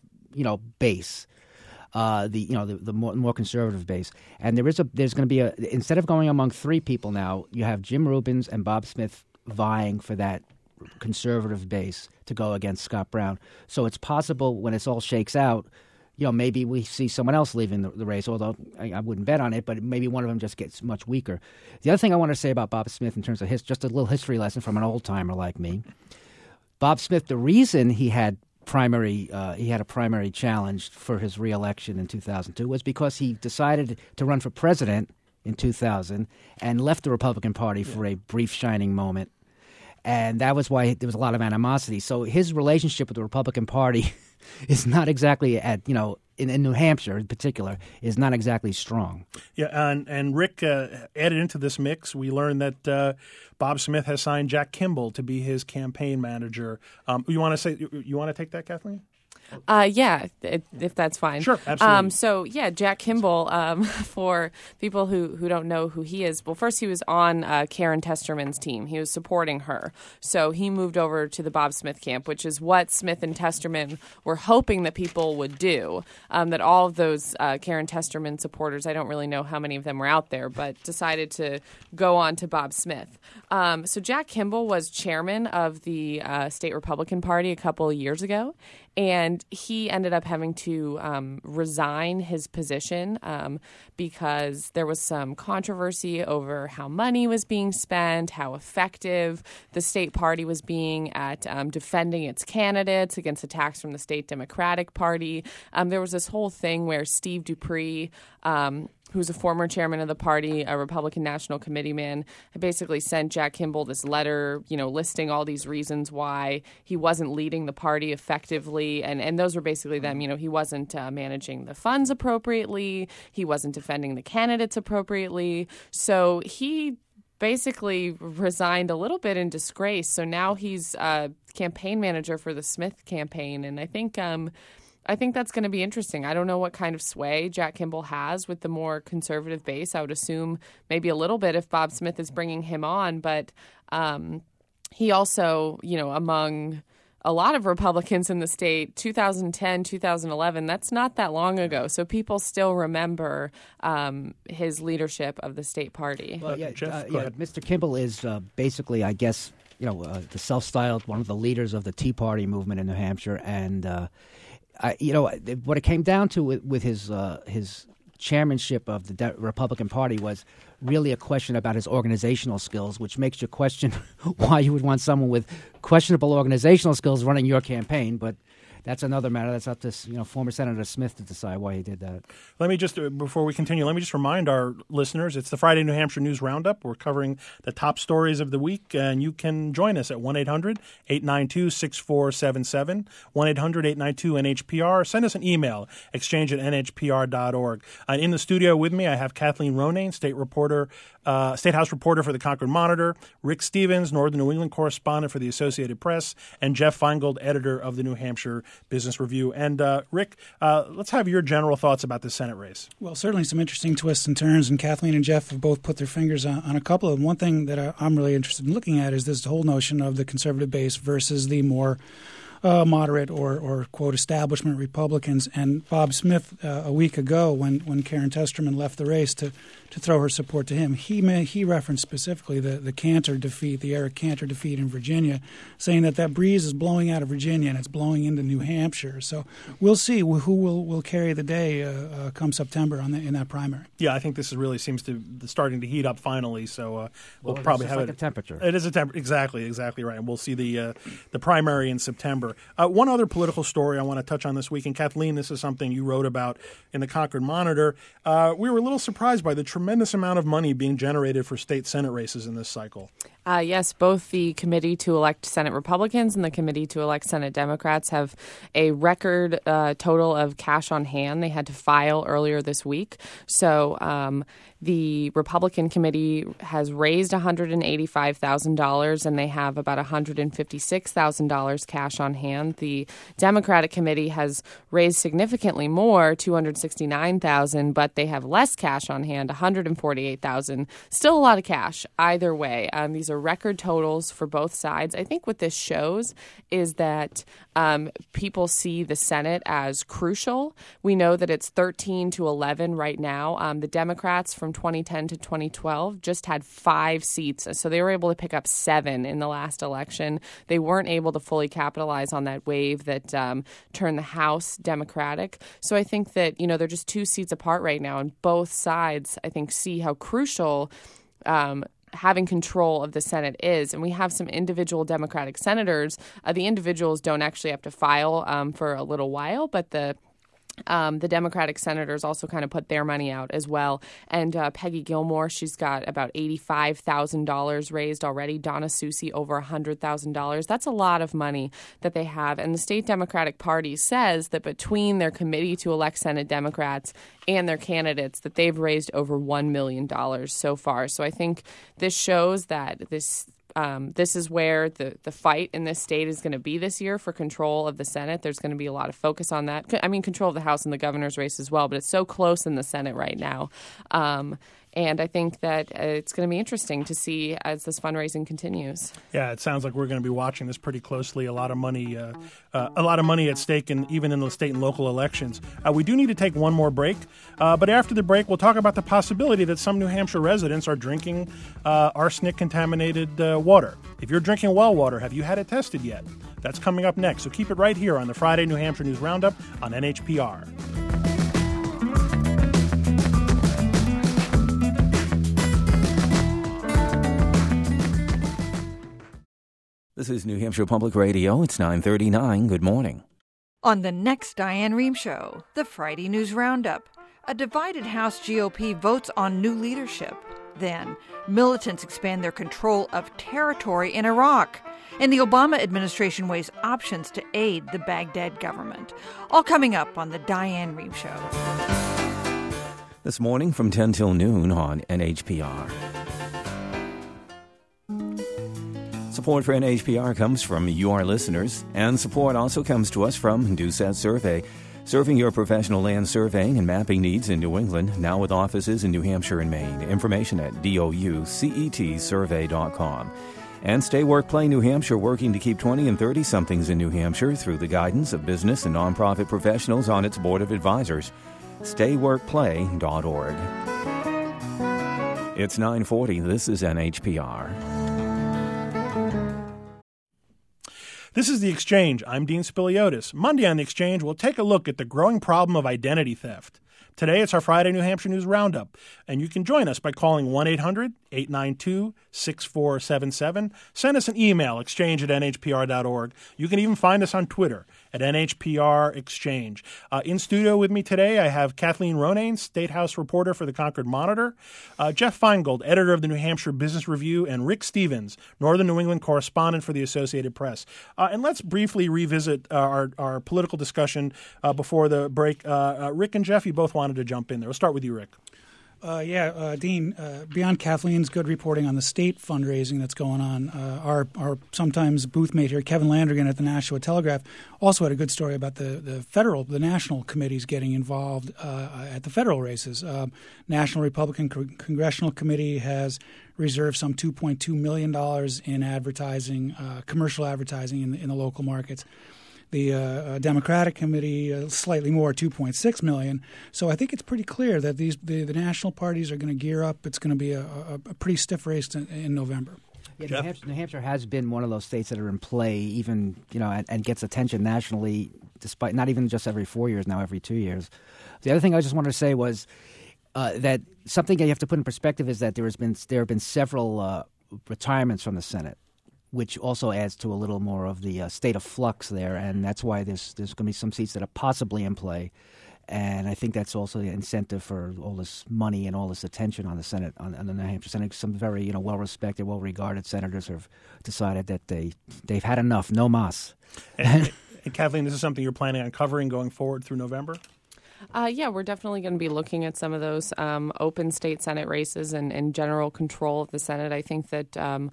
base, the more conservative base. And there's going to be instead of going among three people now, you have Jim Rubins and Bob Smith vying for that conservative base to go against Scott Brown. So it's possible when it all shakes out, maybe we see someone else leaving the race, although I wouldn't bet on it, but maybe one of them just gets much weaker. The other thing I want to say about Bob Smith in terms of just a little history lesson from an old-timer like me. Bob Smith, the reason he had a primary challenge for his re-election in 2002 was because he decided to run for president in 2000 and left the Republican Party for a brief shining moment. And that was why there was a lot of animosity. So his relationship with the Republican Party is not exactly in New Hampshire in particular, is not exactly strong. Yeah, and Rick added into this mix. We learned that Bob Smith has signed Jack Kimball to be his campaign manager. You want to take that, Kathleen? If that's fine. Sure, absolutely. Jack Kimball, for people who don't know who he is, well, first he was on Karen Testerman's team. He was supporting her. So he moved over to the Bob Smith camp, which is what Smith and Testerman were hoping that people would do, that all of those Karen Testerman supporters, I don't really know how many of them were out there, but decided to go on to Bob Smith. So Jack Kimball was chairman of the state Republican Party a couple of years ago, and he ended up having to resign his position because there was some controversy over how money was being spent, how effective the state party was being at defending its candidates against attacks from the state Democratic Party. There was this whole thing where Steve Dupree, who's a former chairman of the party, a Republican National Committee man, basically sent Jack Kimball this letter, listing all these reasons why he wasn't leading the party effectively. And those were basically them. He wasn't managing the funds appropriately. He wasn't defending the candidates appropriately. So he basically resigned a little bit in disgrace. So now he's campaign manager for the Smith campaign. And I think that's going to be interesting. I don't know what kind of sway Jack Kimball has with the more conservative base. I would assume maybe a little bit if Bob Smith is bringing him on. But he also, among a lot of Republicans in the state, 2010, 2011, that's not that long ago. So people still remember his leadership of the state party. Well, Jeff, go ahead. Mr. Kimball is basically, I guess, the self-styled one of the leaders of the Tea Party movement in New Hampshire. And what it came down to with his chairmanship of the Republican Party was really a question about his organizational skills, which makes you question why you would want someone with questionable organizational skills running your campaign. But that's another matter. That's up to former Senator Smith to decide why he did that. Let me just, before we continue, remind our listeners, it's the Friday New Hampshire News Roundup. We're covering the top stories of the week, and you can join us at 1-800-892-6477, 1-800-892-NHPR. Send us an email, exchange@nhpr.org. In the studio with me, I have Kathleen Ronayne, State House reporter for the Concord Monitor, Rick Stevens, Northern New England correspondent for the Associated Press, and Jeff Feingold, editor of the New Hampshire Business Review. And Rick, let's have your general thoughts about the Senate race. Well, certainly some interesting twists and turns, and Kathleen and Jeff have both put their fingers on a couple of them. One thing that I'm really interested in looking at is this whole notion of the conservative base versus the more moderate or quote establishment Republicans. And Bob Smith a week ago, when Karen Testerman left the race to throw her support to him, he referenced specifically the Cantor defeat, the Eric Cantor defeat in Virginia, saying that breeze is blowing out of Virginia and it's blowing into New Hampshire. So we'll see who will carry the day come September in that primary. Yeah, I think this really seems to be starting to heat up finally. So we'll probably have like a temperature. It is a temperature. Exactly right. And we'll see the primary in September. One other political story I want to touch on this week, and Kathleen, this is something you wrote about in the Concord Monitor. We were a little surprised by the tremendous amount of money being generated for state Senate races in this cycle. Yes, both the Committee to Elect Senate Republicans and the Committee to Elect Senate Democrats have a record total of cash on hand they had to file earlier this week. So the Republican Committee has raised $185,000, and they have about $156,000 cash on hand. The Democratic Committee has raised significantly more, $269,000, but they have less cash on hand, $148,000. Still a lot of cash either way. These are record totals for both sides. I think what this shows is that people see the Senate as crucial. We know that it's 13 to 11 right now. The Democrats from 2010 to 2012 just had 5 seats, so they were able to pick up 7 in the last election. They weren't able to fully capitalize on that wave that turned the House Democratic. So I think that, they're just 2 seats apart right now, and both sides, I think, see how crucial having control of the Senate is. And we have some individual Democratic senators. The individuals don't actually have to file for a little while, but the Democratic senators also kind of put their money out as well. And Peggy Gilmore, she's got about $85,000 raised already. Donna Soucy, over $100,000. That's a lot of money that they have. And the state Democratic Party says that between their Committee to Elect Senate Democrats and their candidates, that they've raised over $1 million so far. So I think this shows that this is where the fight in this state is going to be this year for control of the Senate. There's going to be a lot of focus on that. I mean, control of the House and the governor's race as well, but it's so close in the Senate right now. And I think that it's going to be interesting to see as this fundraising continues. Yeah, it sounds like we're going to be watching this pretty closely. A lot of money at stake, even in the state and local elections. We do need to take one more break, but after the break, we'll talk about the possibility that some New Hampshire residents are drinking arsenic-contaminated water. If you're drinking well water, have you had it tested yet? That's coming up next, so keep it right here on the Friday New Hampshire News Roundup on NHPR. This is New Hampshire Public Radio. It's 9:39. Good morning. On the next Diane Rehm Show, the Friday News Roundup. A divided House GOP votes on new leadership. Then, militants expand their control of territory in Iraq. And the Obama administration weighs options to aid the Baghdad government. All coming up on the Diane Rehm Show. This morning from 10 till noon on NHPR. Support for NHPR comes from you, our listeners, and support also comes to us from Doucette Survey, serving your professional land surveying and mapping needs in New England, now with offices in New Hampshire and Maine. Information at doucetsurvey.com. And Stay Work Play New Hampshire, working to keep 20 and 30-somethings in New Hampshire through the guidance of business and nonprofit professionals on its board of advisors. StayWorkPlay.org. It's 9:40. This is NHPR. This is The Exchange. I'm Dean Spiliotis. Monday on The Exchange, we'll take a look at the growing problem of identity theft. Today, it's our Friday New Hampshire News Roundup, and you can join us by calling 1-800-892-6477. Send us an email, exchange@nhpr.org. You can even find us on Twitter at NHPR Exchange. In studio with me today, I have Kathleen Ronayne, State House reporter for the Concord Monitor, Jeff Feingold, editor of the New Hampshire Business Review, and Rick Stevens, Northern New England correspondent for the Associated Press. And let's briefly revisit our political discussion before the break. Rick and Jeff, you both wanted to jump in there. We'll start with you, Rick. Dean, beyond Kathleen's good reporting on the state fundraising that's going on, our sometimes booth mate here, Kevin Landrigan at the Nashua Telegraph, also had a good story about the national committees getting involved at the federal races. National Republican Congressional Committee has reserved some $2.2 million in advertising, commercial advertising in the local markets. The Democratic Committee, slightly more, $2.6 million. So I think it's pretty clear that the national parties are going to gear up. It's going to be a pretty stiff race in November. Yeah, New Hampshire has been one of those states that are in play, even and gets attention nationally, despite not even just every 4 years now, every 2 years. The other thing I just wanted to say was that something you have to put in perspective is that there have been several retirements from the Senate, which also adds to a little more of the state of flux there, and that's why there's going to be some seats that are possibly in play. And I think that's also the incentive for all this money and all this attention on the Senate, on the New Hampshire Senate. Some very well-respected, well-regarded senators have decided that they've had enough, no mas. And Kathleen, this is something you're planning on covering going forward through November? Yeah, we're definitely going to be looking at some of those open state Senate races and general control of the Senate. I think that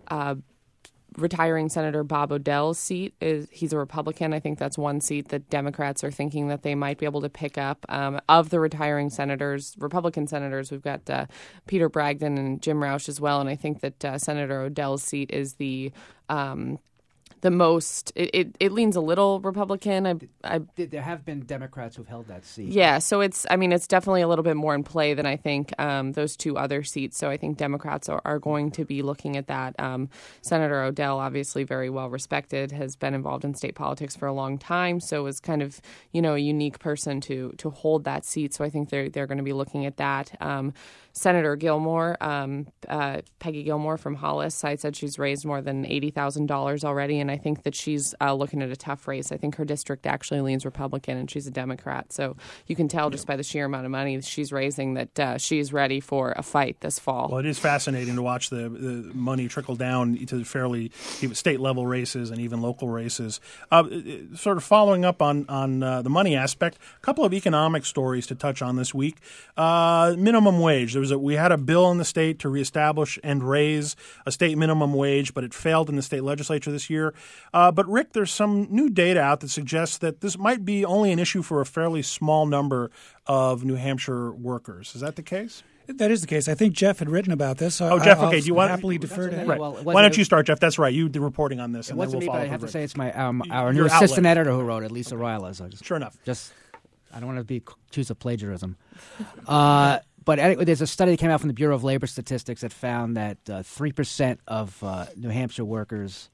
retiring Senator Bob Odell's seat he's a Republican. I think that's one seat that Democrats are thinking that they might be able to pick up. Of the retiring senators, Republican senators, we've got Peter Bragdon and Jim Roush as well. And I think that Senator Odell's seat is the most, it leans a little Republican. There have been Democrats who've held that seat. Yeah, so it's definitely a little bit more in play than I think those two other seats. So I think Democrats are going to be looking at that. Senator Odell, obviously very well respected, has been involved in state politics for a long time, so is kind of a unique person to hold that seat. So I think they're going to be looking at that. Senator Gilmore, Peggy Gilmore from Hollis, I said she's raised more than $80,000 already, and I think that she's looking at a tough race. I think her district actually leans Republican, and she's a Democrat. So you can tell just by the sheer amount of money she's raising that she's ready for a fight this fall. Well, it is fascinating to watch the money trickle down to fairly state-level races and even local races. Sort of following up on the money aspect, a couple of economic stories to touch on this week. Minimum wage. We had a bill in the state to reestablish and raise a state minimum wage, but it failed in the state legislature this year. But, Rick, there's some new data out that suggests that this might be only an issue for a fairly small number of New Hampshire workers. Is that the case? That is the case. I think Jeff had written about this. Jeff, okay. Do you want happily defer to him? Right. Why don't you start, Jeff? That's right. You did reporting on this. It wasn't me, but I have to say it's my our Your new assistant outlet. editor who wrote it, Lisa Ryla. So sure enough. I don't want to be accused of plagiarism. But anyway, there's a study that came out from the Bureau of Labor Statistics that found that 3% of New Hampshire workers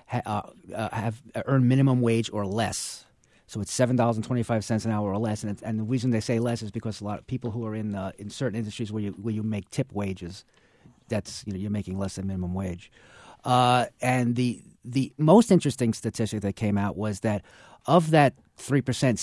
have earned minimum wage or less. So it's $7.25 an hour or less, and the reason they say less is because a lot of people who are in certain industries where you make tip wages, that's you're making less than minimum wage. And the most interesting statistic that came out was that of that 3%,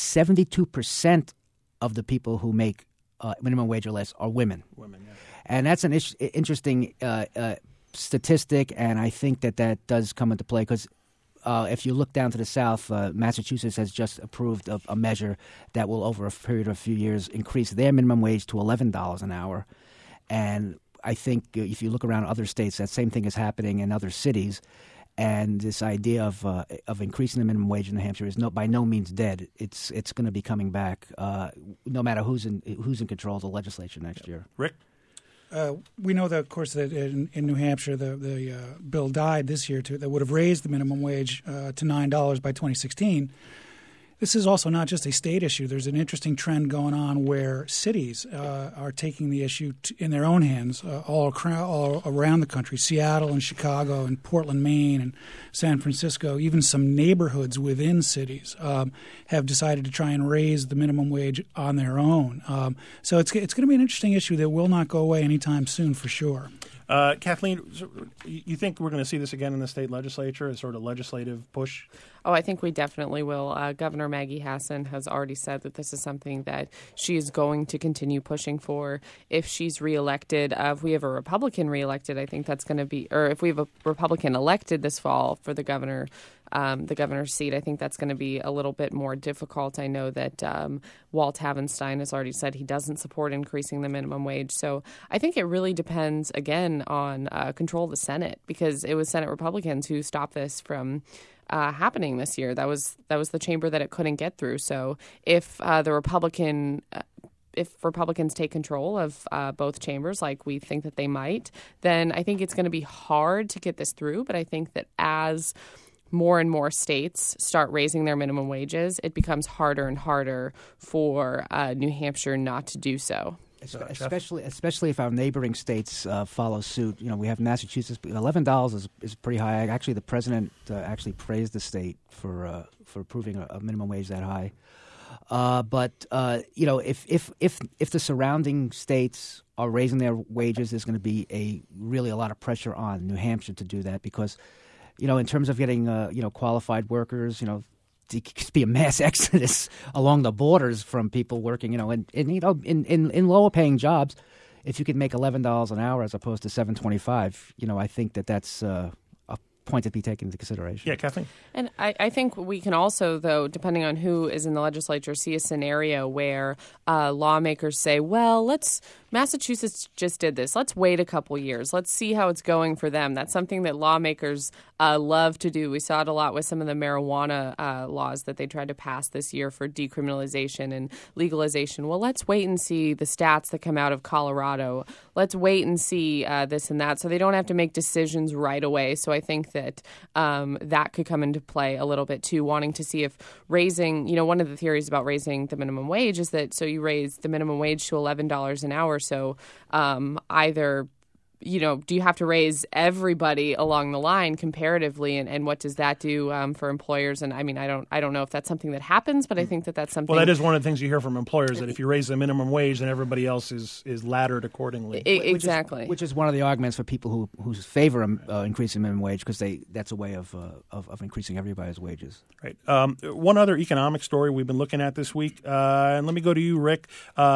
72% of the people who make minimum wage or less are women. And that's an interesting statistic, and I think that does come into play because if you look down to the south, Massachusetts has just approved a measure that will, over a period of a few years, increase their minimum wage to $11 an hour. And I think if you look around other states, that same thing is happening in other cities. And this idea of increasing the minimum wage in New Hampshire is by no means dead. It's going to be coming back, no matter who's in control of the legislature next year. Rick? We know that, of course, that in New Hampshire the bill died this year that would have raised the minimum wage to $9 by 2016. This is also not just a state issue. There's an interesting trend going on where cities are taking the issue in their own hands all around the country. Seattle and Chicago and Portland, Maine and San Francisco, even some neighborhoods within cities have decided to try and raise the minimum wage on their own. So it's going to be an interesting issue that will not go away anytime soon for sure. Kathleen, you think we're going to see this again in the state legislature, a sort of legislative push? Oh, I think we definitely will. Governor Maggie Hassan has already said that this is something that she is going to continue pushing for. If she's reelected, if we have a Republican reelected, I think that's going to be, or if we have a Republican elected this fall for the governor the governor's seat. I think that's going to be a little bit more difficult. I know that Walt Havenstein has already said he doesn't support increasing the minimum wage. So I think it really depends, again, on control of the Senate, because it was Senate Republicans who stopped this from happening this year. That was the chamber that it couldn't get through. So if if Republicans take control of both chambers, like we think that they might, then I think it's going to be hard to get this through. But I think that as more and more states start raising their minimum wages, it becomes harder and harder for New Hampshire not to do so. Especially if our neighboring states follow suit. We have Massachusetts. $11 is pretty high. Actually, the president actually praised the state for approving a minimum wage that high. But if the surrounding states are raising their wages, there's going to be really a lot of pressure on New Hampshire to do that, because, in terms of getting qualified workers, there could be a mass exodus along the borders from people working, in lower paying jobs. If you could make $11 an hour as opposed to $7.25, I think that's a point to be taken into consideration. Yeah, Kathleen? And I think we can also, though, depending on who is in the legislature, see a scenario where lawmakers say, well, Massachusetts just did this. Let's wait a couple years. Let's see how it's going for them. That's something that lawmakers love to do. We saw it a lot with some of the marijuana laws that they tried to pass this year for decriminalization and legalization. Well, let's wait and see the stats that come out of Colorado. Let's wait and see this and that, so they don't have to make decisions right away. So I think that that could come into play a little bit too, wanting to see if raising, one of the theories about raising the minimum wage is that so you raise the minimum wage to $11 an hour. So either, do you have to raise everybody along the line comparatively, and what does that do for employers? And I mean, I don't know if that's something that happens, but I think that that's something. Well, that is one of the things you hear from employers, that if you raise the minimum wage, then everybody else is laddered accordingly. Exactly. Which is one of the arguments for people who favor increasing minimum wage, because that's a way of increasing everybody's wages. Right. One other economic story we've been looking at this week, and let me go to you, Rick.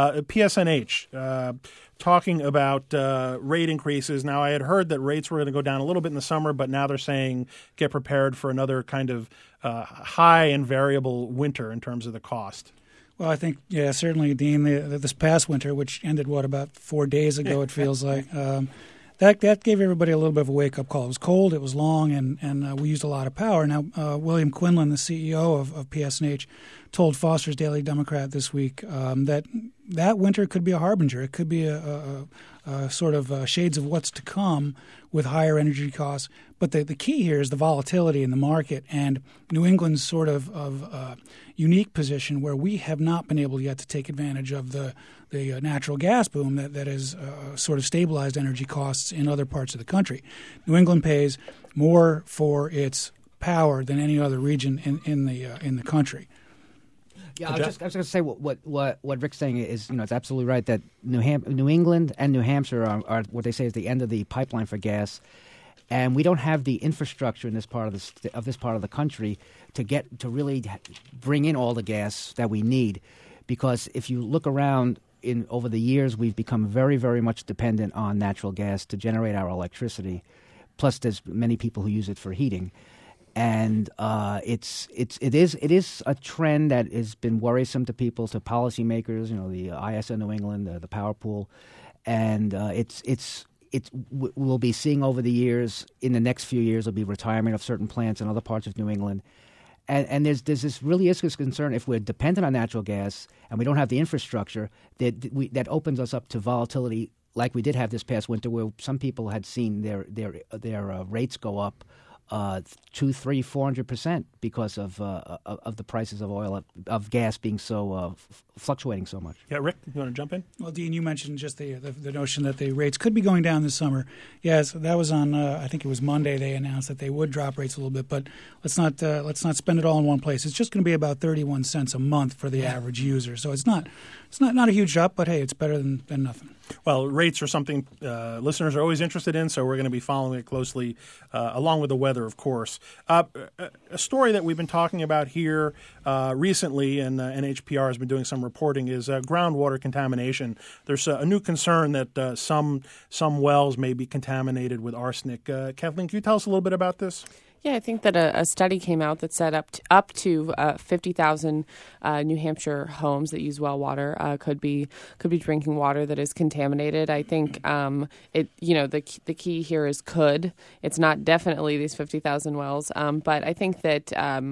PSNH. Talking about rate increases. Now, I had heard that rates were going to go down a little bit in the summer, but now they're saying get prepared for another kind of high and variable winter in terms of the cost. Well, I think, certainly, Dean, this past winter, which ended, about 4 days ago, it feels like, that gave everybody a little bit of a wake-up call. It was cold, it was long, and we used a lot of power. Now, William Quinlan, the CEO of PSNH, told Foster's Daily Democrat this week that winter could be a harbinger. It could be a sort of shades of what's to come with higher energy costs. But the key here is the volatility in the market and New England's sort of unique position where we have not been able yet to take advantage of the natural gas boom that has sort of stabilized energy costs in other parts of the country. New England pays more for its power than any other region in the country. Yeah, I was going to say what Rick's saying is, it's absolutely right that New England and New Hampshire are what they say is the end of the pipeline for gas, and we don't have the infrastructure in this part of the country to really bring in all the gas that we need, because if you look around over the years, we've become very, very much dependent on natural gas to generate our electricity. Plus, there's many people who use it for heating. And it is a trend that has been worrisome to people, to policymakers. The ISO New England, the Power Pool, and we'll be seeing over the years. In the next few years, there'll be retirement of certain plants in other parts of New England, and there's this really is this concern if we're dependent on natural gas and we don't have the infrastructure that opens us up to volatility like we did have this past winter, where some people had seen their rates go up 200-400% because of the prices of oil, of gas being so fluctuating so much. Yeah, Rick, you want to jump in? Well, Dean, you mentioned just the notion that the rates could be going down this summer. Yes, that was on. I think it was Monday. They announced that they would drop rates a little bit, but let's not spend it all in one place. It's just going to be about 31 cents a month for the average user. So it's not a huge drop, but hey, it's better than nothing. Well, rates are something listeners are always interested in, so we're going to be following it closely, along with the weather, of course. A story that we've been talking about here recently, and NHPR has been doing some reporting, is groundwater contamination. There's a new concern that some wells may be contaminated with arsenic. Kathleen, can you tell us a little bit about this? Yeah, I think that a study came out that said up to 50,000 New Hampshire homes that use well water could be drinking water that is contaminated. I think the key here is could. It's not definitely these 50,000 wells, but I think that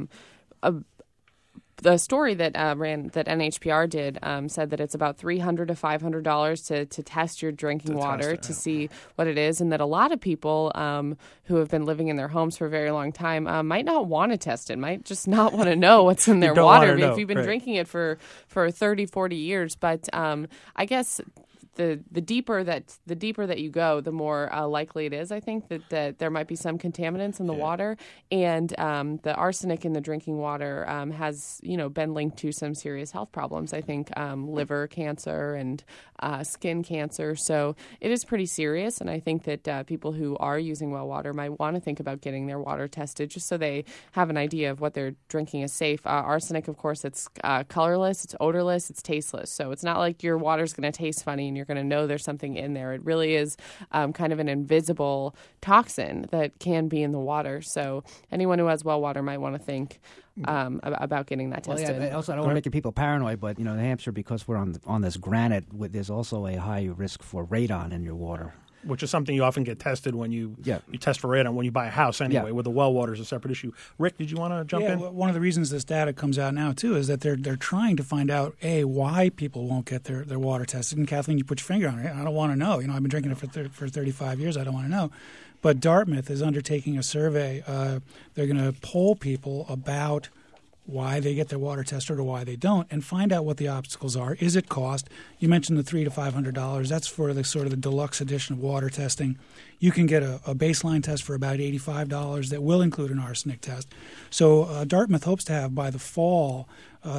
the story that that NHPR did said that it's about $300 to $500 to test your drinking water to see what it is, and that a lot of people who have been living in their homes for a very long time might not want to test it, might just not want to know what's in their water if you've been drinking it for 30, 40 years. But I guess the deeper that you go, the more likely it is, I think, that there might be some contaminants in the water, and the arsenic in the drinking water has been linked to some serious health problems. I think liver cancer and skin cancer. So it is pretty serious, and I think that people who are using well water might want to think about getting their water tested just so they have an idea of what they're drinking is safe. Arsenic, of course, it's colorless, it's odorless, it's tasteless. So it's not like your water's going to taste funny and you're going to know there's something in there. It really is kind of an invisible toxin that can be in the water. So anyone who has well water might want to think about getting that tested. Yeah, also, I don't want to make people paranoid, but New Hampshire, because we're on this granite, there's also a high risk for radon in your water, which is something you often get tested when you test for radon when you buy a house anyway. With the well water is a separate issue. Rick, did you want to jump in? One of the reasons this data comes out now too is that they're trying to find out why people won't get their water tested. And Kathleen, you put your finger on it. I don't want to know. I've been drinking it for 35 years. I don't want to know. But Dartmouth is undertaking a survey. They're going to poll people about why they get their water tested or why they don't, and find out what the obstacles are. Is it cost? You mentioned the $300 to $500. That's for the sort of the deluxe edition of water testing. You can get a baseline test for about $85 that will include an arsenic test. So Dartmouth hopes to have by the fall.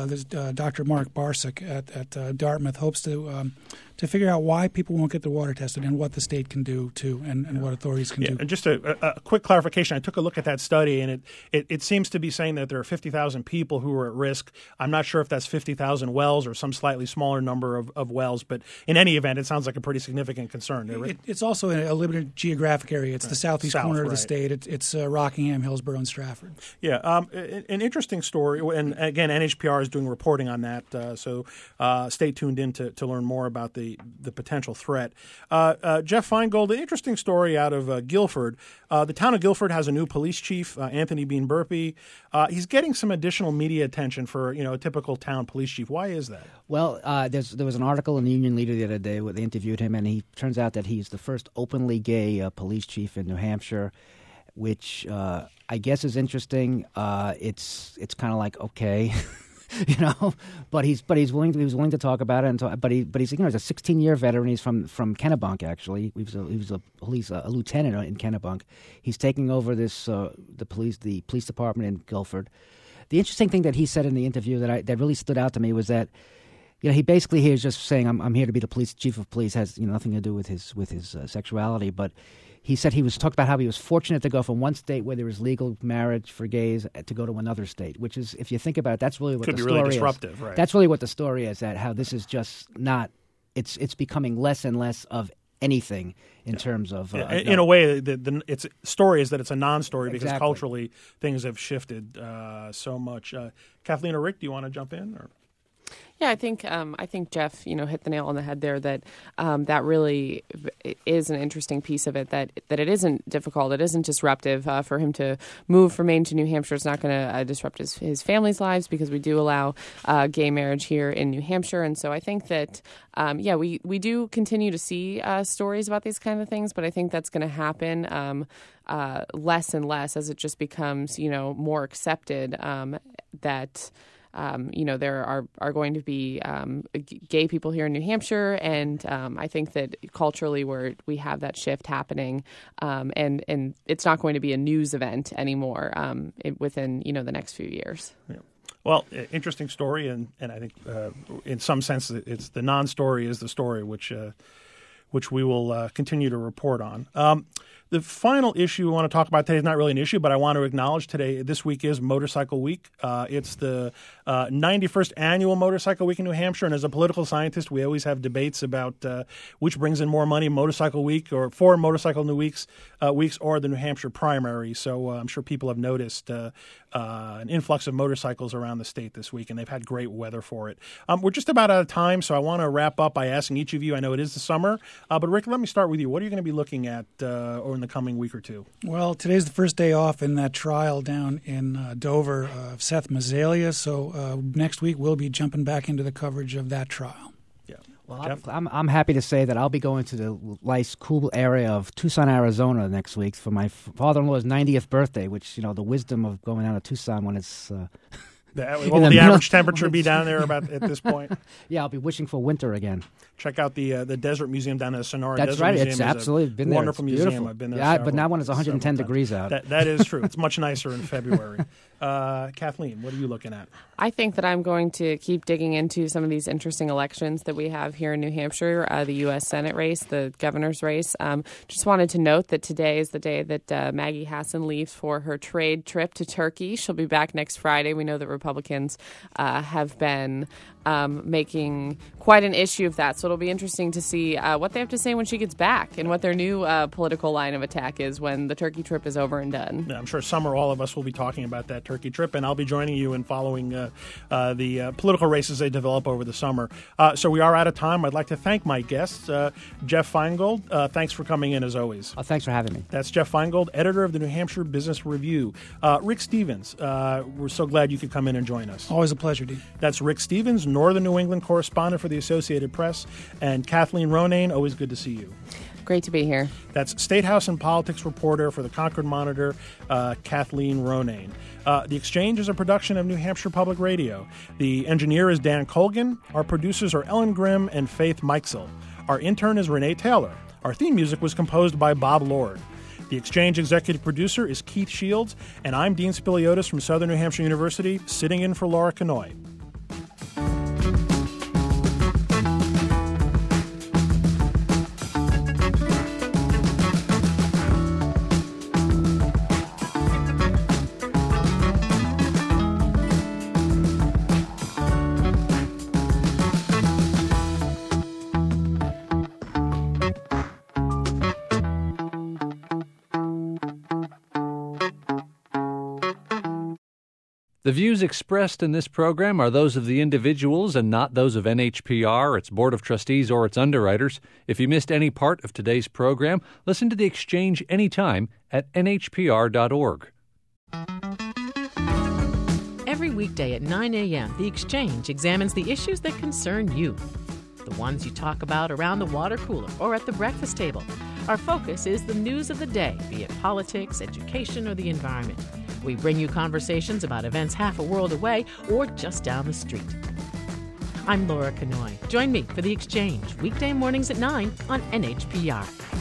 Dr. Mark Barsick at Dartmouth hopes to figure out why people won't get their water tested and what the state can do too, and what authorities can do. And just a quick clarification, I took a look at that study, and it seems to be saying that there are 50,000 people who are at risk. I'm not sure if that's 50,000 wells or some slightly smaller number of wells, but in any event, it sounds like a pretty significant concern. It's also a limited geographic area. It's the southeast corner of the state. It's Rockingham, Hillsborough, and Stratford. Yeah, an interesting story, and again, NHPR is doing reporting on that, so stay tuned in to learn more about the potential threat. Jeff Feingold, an interesting story out of Guilford. The town of Guilford has a new police chief, Anthony Bean Burpee. He's getting some additional media attention for a typical town police chief. Why is that? Well, there was an article in the Union Leader the other day where they interviewed him, and he turns out that he's the first openly gay police chief in New Hampshire, which I guess is interesting. It's kind of like, okay. But he was willing to talk about it, but he's he's a 16-year veteran. He's from Kennebunk, actually. He was a lieutenant in Kennebunk. He's taking over the police department in Guilford. The interesting thing that he said in the interview that really stood out to me was that he basically here is just saying I'm here to be the police chief of police, has nothing to do with his sexuality, but he said he was talked about how he was fortunate to go from one state where there was legal marriage for gays to go to another state, which is, if you think about it, that's really what the story is. Could be really disruptive, right? That's really what the story is, that how this is just not – it's becoming less and less of anything in terms of in a way, its story is that it's a non-story because culturally things have shifted so much. Kathleen or Rick, do you want to jump in? Or? Yeah, I think Jeff, hit the nail on the head there. That that really is an interesting piece of it. That it isn't difficult. It isn't disruptive for him to move from Maine to New Hampshire. It's not going to disrupt his family's lives because we do allow gay marriage here in New Hampshire. And so I think that we do continue to see stories about these kind of things. But I think that's going to happen less and less as it just becomes more accepted that. There are going to be gay people here in New Hampshire, and I think that culturally we have that shift happening, and it's not going to be a news event anymore within the next few years. Yeah. Well, interesting story, and I think in some sense it's the non-story is the story, which we will continue to report on. The final issue we want to talk about today is not really an issue, but I want to acknowledge this week is Motorcycle Week. It's the 91st annual Motorcycle Week in New Hampshire, and as a political scientist, we always have debates about which brings in more money, Motorcycle Week or 4 Motorcycle New weeks or the New Hampshire primary. So I'm sure people have noticed an influx of motorcycles around the state this week, and they've had great weather for it. We're just about out of time, so I want to wrap up by asking each of you, I know it is the summer, but Rick, let me start with you. What are you going to be looking at over in the coming week or two? Well, today's the first day off in that trial down in Dover of Seth Mazzaglia, so next week we'll be jumping back into the coverage of that trial. Well, I'm happy to say that I'll be going to the nice, cool area of Tucson, Arizona next week for my father-in-law's 90th birthday, which, the wisdom of going down to Tucson when it's... What will the average temperature be down there about at this point? Yeah, I'll be wishing for winter again. Check out the Desert Museum down in the Sonora That's Desert right. Museum. It's absolutely been there. Wonderful It's museum. I've been there. Yeah, but not when it's 110 degrees out. That is true. It's much nicer in February. Kathleen, what are you looking at? I think that I'm going to keep digging into some of these interesting elections that we have here in New Hampshire, the U.S. Senate race, the governor's race. Just wanted to note that today is the day that Maggie Hassan leaves for her trade trip to Turkey. She'll be back next Friday. We know that Republicans have been making quite an issue of that. So it'll be interesting to see what they have to say when she gets back and what their new political line of attack is when the Turkey trip is over and done. Yeah, I'm sure summer all of us will be talking about that Turkey trip, and I'll be joining you in following the political races they develop over the summer. So we are out of time. I'd like to thank my guests. Jeff Feingold, thanks for coming in as always. Thanks for having me. That's Jeff Feingold, editor of the New Hampshire Business Review. Rick Stevens, we're so glad you could come in and join us. Always a pleasure, Dean. That's Rick Stevens, Northern New England correspondent for the Associated Press, and Kathleen Ronayne, always good to see you. Great to be here. That's State House and Politics reporter for the Concord Monitor, Kathleen Ronayne. The Exchange is a production of New Hampshire Public Radio. The engineer is Dan Colgan. Our producers are Ellen Grimm and Faith Meixel. Our intern is Renee Taylor. Our theme music was composed by Bob Lord. The Exchange executive producer is Keith Shields, and I'm Dean Spiliotis from Southern New Hampshire University, sitting in for Laura Kanoy. The views expressed in this program are those of the individuals and not those of NHPR, its Board of Trustees, or its underwriters. If you missed any part of today's program, listen to The Exchange anytime at nhpr.org. Every weekday at 9 a.m., The Exchange examines the issues that concern you. The ones you talk about around the water cooler or at the breakfast table. Our focus is the news of the day, be it politics, education, or the environment. We bring you conversations about events half a world away or just down the street. I'm Laura Kanoy. Join me for The Exchange, weekday mornings at 9 on NHPR.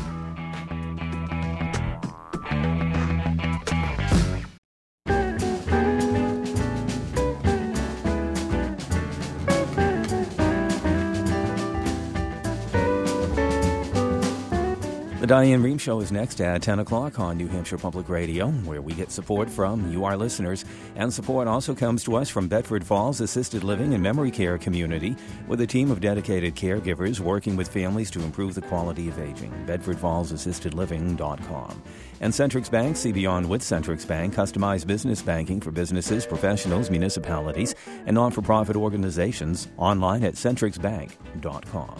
The Diane Rehm Show is next at 10 o'clock on New Hampshire Public Radio, where we get support from you, our listeners. And support also comes to us from Bedford Falls Assisted Living and Memory Care Community, with a team of dedicated caregivers working with families to improve the quality of aging. BedfordFallsAssistedLiving.com. And Centrix Bank, see beyond with Centrix Bank, customized business banking for businesses, professionals, municipalities, and not-for-profit organizations, online at CentrixBank.com.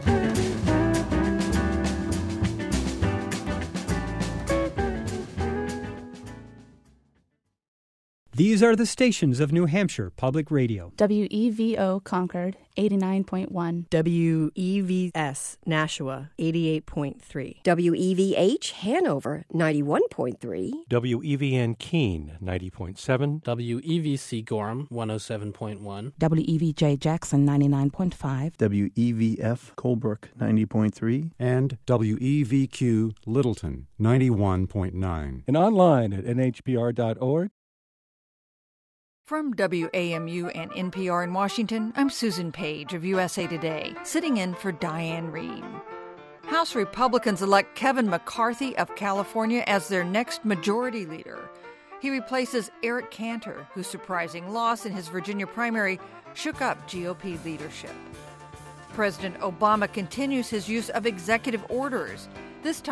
These are the stations of New Hampshire Public Radio. WEVO Concord, 89.1. WEVS Nashua, 88.3. WEVH Hanover, 91.3. WEVN Keene, 90.7. WEVC Gorham, 107.1. WEVJ Jackson, 99.5. WEVF Colebrook, 90.3. And WEVQ Littleton, 91.9. And online at nhpr.org. From WAMU and NPR in Washington, I'm Susan Page of USA Today, sitting in for Diane Rehm. House Republicans elect Kevin McCarthy of California as their next majority leader. He replaces Eric Cantor, whose surprising loss in his Virginia primary shook up GOP leadership. President Obama continues his use of executive orders, this time